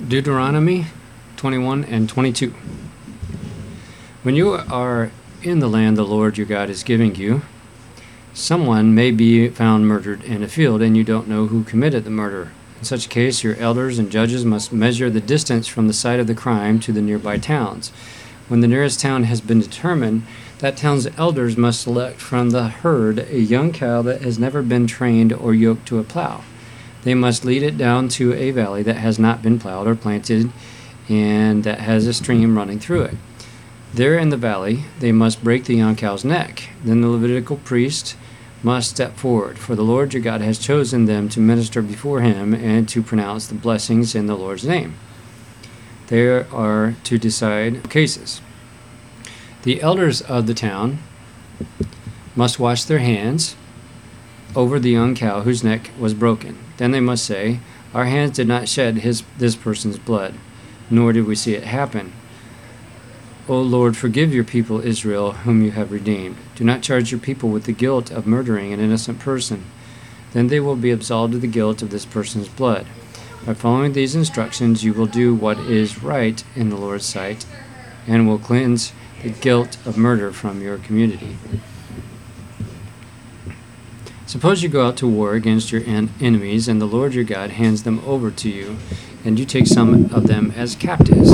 Deuteronomy 21 and 22. When you are in the land the Lord your God is giving you, someone may be found murdered in a field, and you don't know who committed the murder. In such a case, your elders and judges must measure the distance from the site of the crime to the nearby towns. When the nearest town has been determined, that town's elders must select from the herd a young cow that has never been trained or yoked to a plow. They must lead it down to a valley that has not been plowed or planted and that has a stream running through it. There in the valley, they must break the young cow's neck. Then the Levitical priest must step forward, for the Lord your God has chosen them to minister before him and to pronounce the blessings in the Lord's name. They are to decide cases. The elders of the town must wash their hands over the young cow whose neck was broken. Then they must say, "Our hands did not shed this person's blood, nor did we see it happen. O Lord, forgive your people Israel, whom you have redeemed. Do not charge your people with the guilt of murdering an innocent person. Then they will be absolved of the guilt of this person's blood. By following these instructions, you will do what is right in the Lord's sight and will cleanse the guilt of murder from your community." Suppose you go out to war against your enemies, and the Lord your God hands them over to you, and you take some of them as captives.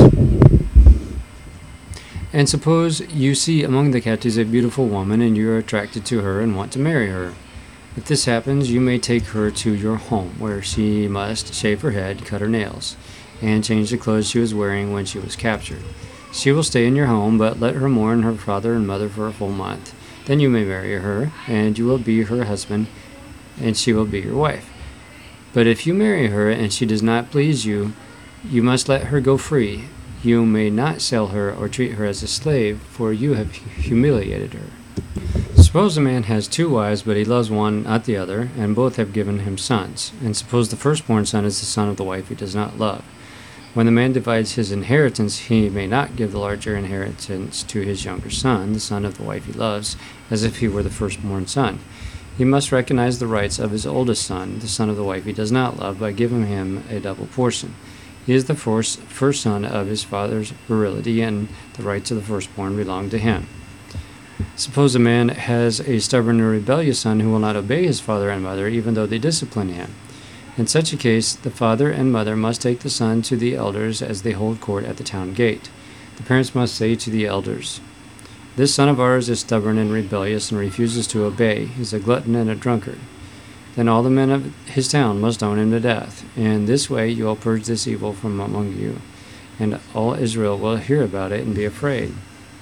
And suppose you see among the captives a beautiful woman, and you are attracted to her and want to marry her. If this happens, you may take her to your home, where she must shave her head, cut her nails, and change the clothes she was wearing when she was captured. She will stay in your home, but let her mourn her father and mother for a full month. Then you may marry her, and you will be her husband, and she will be your wife. But if you marry her and she does not please you, you must let her go free. You may not sell her or treat her as a slave, for you have humiliated her. Suppose a man has two wives, but he loves one, not the other, and both have given him sons. And suppose the firstborn son is the son of the wife he does not love. When the man divides his inheritance, he may not give the larger inheritance to his younger son, the son of the wife he loves, as if he were the firstborn son. He must recognize the rights of his oldest son, the son of the wife he does not love, by giving him a double portion. He is the first son of his father's virility, and the rights of the firstborn belong to him. Suppose a man has a stubborn or rebellious son who will not obey his father and mother, even though they discipline him. In such a case, the father and mother must take the son to the elders as they hold court at the town gate. The parents must say to the elders, "This son of ours is stubborn and rebellious and refuses to obey. He is a glutton and a drunkard." Then all the men of his town must stone him to death. In this way you will purge this evil from among you, and all Israel will hear about it and be afraid.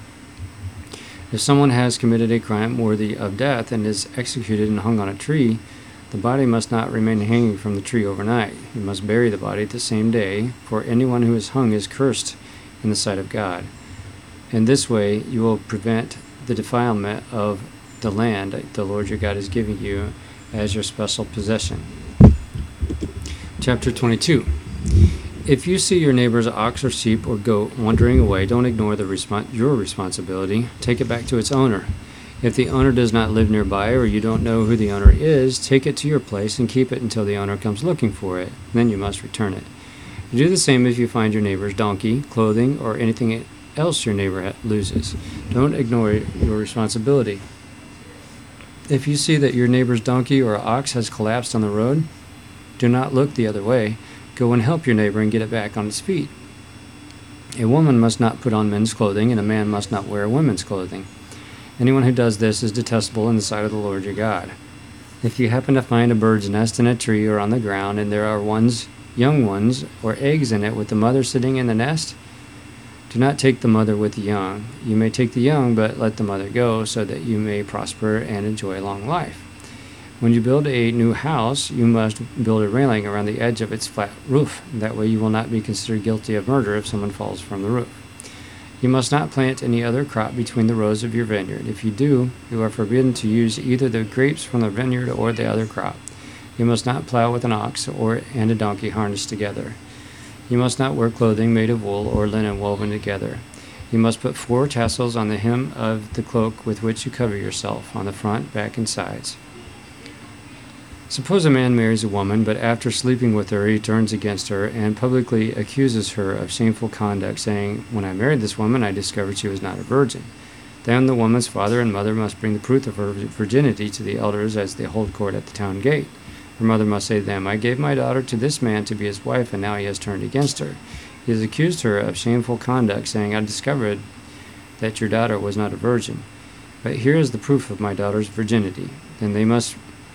If someone has committed a crime worthy of death and is executed and hung on a tree, the body must not remain hanging from the tree overnight. You must bury the body the same day, for anyone who is hung is cursed in the sight of God. In this way you will prevent the defilement of the land the Lord your God is giving you as your special possession. Chapter 22. If you see your neighbor's ox or sheep or goat wandering away, don't ignore your responsibility. Take it back to its owner. If the owner does not live nearby or you don't know who the owner is, take it to your place and keep it until the owner comes looking for it. Then you must return it. You do the same if you find your neighbor's donkey, clothing, or anything else your neighbor loses. Don't ignore your responsibility. If you see that your neighbor's donkey or ox has collapsed on the road, do not look the other way. Go and help your neighbor and get it back on its feet. A woman must not put on men's clothing, and a man must not wear women's clothing. Anyone who does this is detestable in the sight of the Lord your God. If you happen to find a bird's nest in a tree or on the ground, and there are young ones, or eggs in it with the mother sitting in the nest, do not take the mother with the young. You may take the young, but let the mother go, so that you may prosper and enjoy a long life. When you build a new house, you must build a railing around the edge of its flat roof. That way you will not be considered guilty of murder if someone falls from the roof. You must not plant any other crop between the rows of your vineyard. If you do, you are forbidden to use either the grapes from the vineyard or the other crop. You must not plow with an ox and a donkey harnessed together. You must not wear clothing made of wool or linen woven together. You must put 4 tassels on the hem of the cloak with which you cover yourself, on the front, back, and sides. Suppose a man marries a woman, but after sleeping with her, he turns against her and publicly accuses her of shameful conduct, saying, "When I married this woman, I discovered she was not a virgin." Then the woman's father and mother must bring the proof of her virginity to the elders as they hold court at the town gate. Her mother must say to them, "I gave my daughter to this man to be his wife, and now he has turned against her. He has accused her of shameful conduct, saying, 'I discovered that your daughter was not a virgin. But here is the proof of my daughter's virginity.' Then they must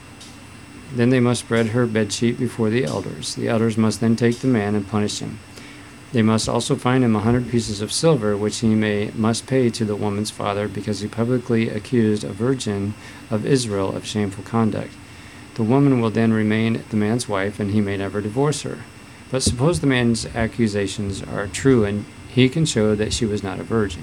spread her bedsheet before the elders. The elders must then take the man and punish him. They must also fine him 100 pieces of silver, which he must pay to the woman's father, because he publicly accused a virgin of Israel of shameful conduct. The woman will then remain the man's wife, and he may never divorce her. But suppose the man's accusations are true, and he can show that she was not a virgin.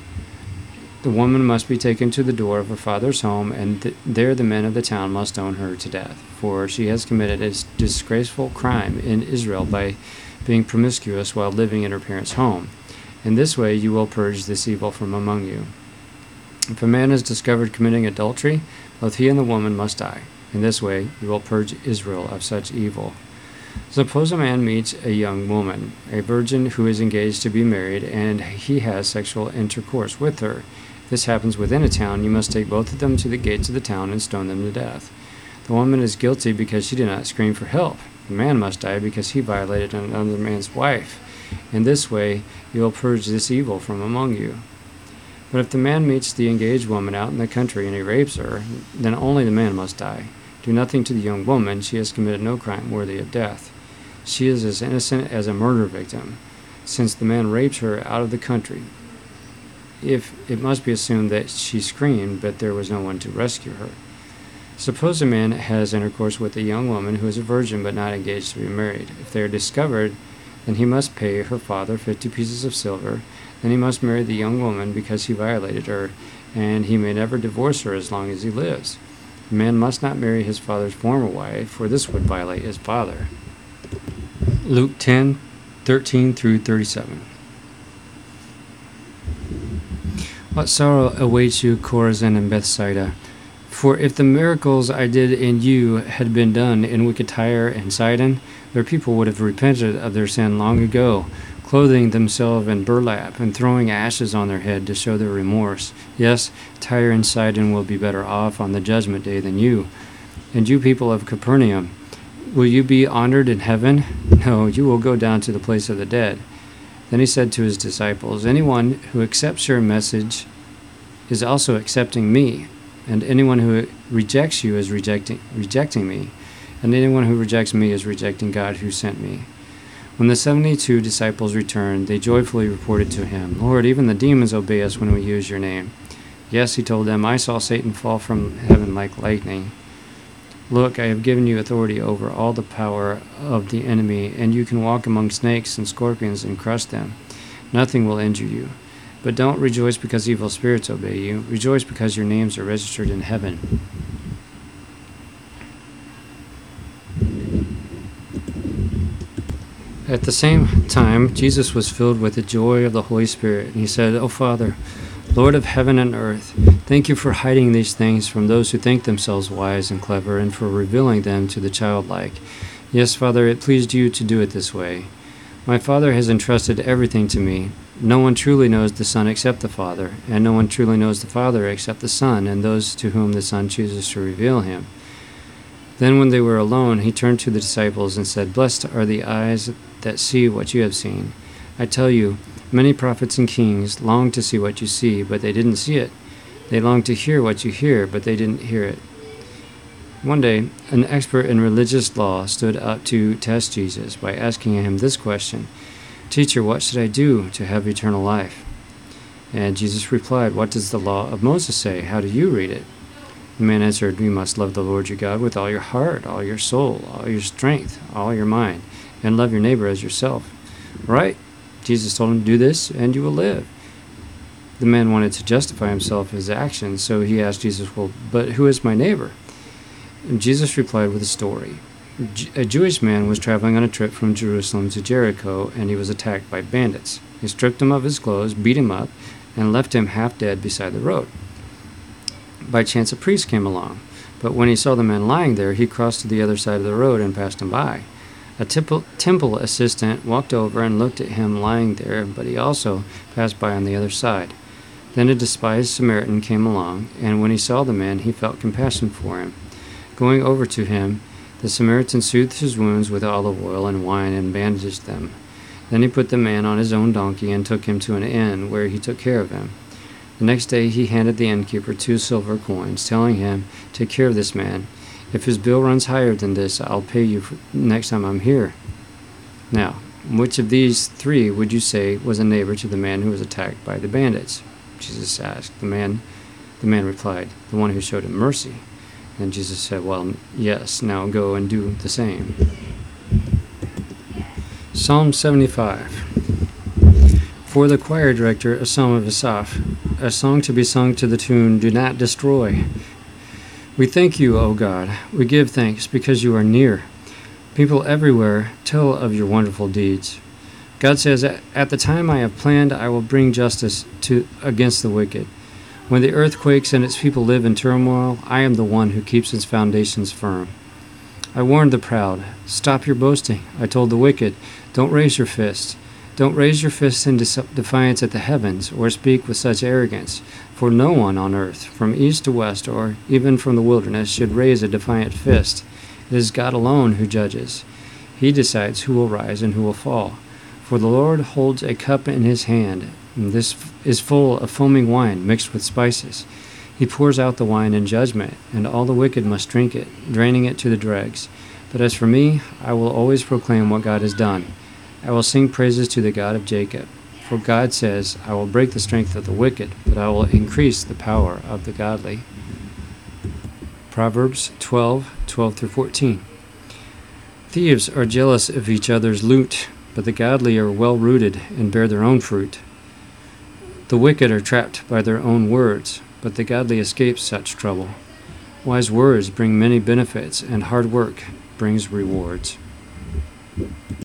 The woman must be taken to the door of her father's home, and there the men of the town must stone her to death, for she has committed a disgraceful crime in Israel by being promiscuous while living in her parents' home. In this way you will purge this evil from among you. If a man is discovered committing adultery, both he and the woman must die. In this way you will purge Israel of such evil. Suppose a man meets a young woman, a virgin who is engaged to be married, and he has sexual intercourse with her. If this happens within a town, you must take both of them to the gates of the town and stone them to death. The woman is guilty because she did not scream for help. The man must die because he violated another man's wife. In this way you will purge this evil from among you. But if the man meets the engaged woman out in the country and he rapes her, then only the man must die. Do nothing to the young woman. She has committed no crime worthy of death. She is as innocent as a murder victim, since the man raped her out of the country. If it must be assumed that she screamed, but there was no one to rescue her. Suppose a man has intercourse with a young woman who is a virgin but not engaged to be married. If they are discovered, then he must pay her father 50 pieces of silver. Then he must marry the young woman because he violated her, and he may never divorce her as long as he lives. A man must not marry his father's former wife, for this would violate his father. Luke 10:13 through 37. What sorrow awaits you, Chorazin and Bethsaida! For if the miracles I did in you had been done in wicked Tyre and Sidon, their people would have repented of their sin long ago, clothing themselves in burlap and throwing ashes on their head to show their remorse. Yes, Tyre and Sidon will be better off on the judgment day than you. And you people of Capernaum, will you be honored in heaven? No, you will go down to the place of the dead. Then he said to his disciples, anyone who accepts your message is also accepting me, and anyone who rejects you is rejecting me, and anyone who rejects me is rejecting God who sent me. When the 72 disciples returned, they joyfully reported to him, Lord, even the demons obey us when we use your name. Yes, he told them, I saw Satan fall from heaven like lightning. Look, I have given you authority over all the power of the enemy, and you can walk among snakes and scorpions and crush them. Nothing will injure you. But don't rejoice because evil spirits obey you. Rejoice because your names are registered in heaven. At the same time, Jesus was filled with the joy of the Holy Spirit, and he said, O Father, Lord of heaven and earth, thank you for hiding these things from those who think themselves wise and clever, and for revealing them to the childlike. Yes, Father, it pleased you to do it this way. My Father has entrusted everything to me. No one truly knows the Son except the Father, and no one truly knows the Father except the Son, and those to whom the Son chooses to reveal him. Then when they were alone, he turned to the disciples and said, Blessed are the eyes that see what you have seen. I tell you, many prophets and kings longed to see what you see, but they didn't see it. They longed to hear what you hear, but they didn't hear it. One day, an expert in religious law stood up to test Jesus by asking him this question, Teacher, what should I do to have eternal life? And Jesus replied, What does the law of Moses say? How do you read it? The man answered, You must love the Lord your God with all your heart, all your soul, all your strength, all your mind, and love your neighbor as yourself. Right? Jesus told him, Do this, and you will live. The man wanted to justify himself his actions, so he asked Jesus, Well, but who is my neighbor? And Jesus replied with a story. A Jewish man was traveling on a trip from Jerusalem to Jericho, and he was attacked by bandits. They stripped him of his clothes, beat him up, and left him half dead beside the road. By chance, a priest came along. But when he saw the man lying there, he crossed to the other side of the road and passed him by. A temple assistant walked over and looked at him lying there, but he also passed by on the other side. Then a despised Samaritan came along, and when he saw the man, he felt compassion for him. Going over to him, the Samaritan soothed his wounds with olive oil and wine and bandaged them. Then he put the man on his own donkey and took him to an inn, where he took care of him. The next day he handed the innkeeper 2 silver coins, telling him, "Take care of this man. If his bill runs higher than this, I'll pay you next time I'm here." Now, which of these 3 would you say was a neighbor to the man who was attacked by the bandits? Jesus asked. The man replied, "The one who showed him mercy." Then Jesus said, "Well, yes, now go and do the same." Psalm 75. For the choir director, a psalm of Asaph, a song to be sung to the tune, "Do not destroy." We thank you, O God. We give thanks because you are near. People everywhere tell of your wonderful deeds. God says, "At the time I have planned, I will bring justice against the wicked. When the earth quakes and its people live in turmoil, I am the one who keeps its foundations firm. I warned the proud, stop your boasting. I told the wicked, don't raise your fist. Don't raise your fist in defiance at the heavens, or speak with such arrogance. For no one on earth, from east to west, or even from the wilderness, should raise a defiant fist. It is God alone who judges. He decides who will rise and who will fall. For the Lord holds a cup in his hand, and this is full of foaming wine mixed with spices. He pours out the wine in judgment, and all the wicked must drink it, draining it to the dregs. But as for me, I will always proclaim what God has done. I will sing praises to the God of Jacob. For God says, I will break the strength of the wicked, but I will increase the power of the godly. Proverbs 12:12-14. Thieves are jealous of each other's loot, but the godly are well rooted and bear their own fruit. The wicked are trapped by their own words, but the godly escape such trouble. Wise words bring many benefits, and hard work brings rewards.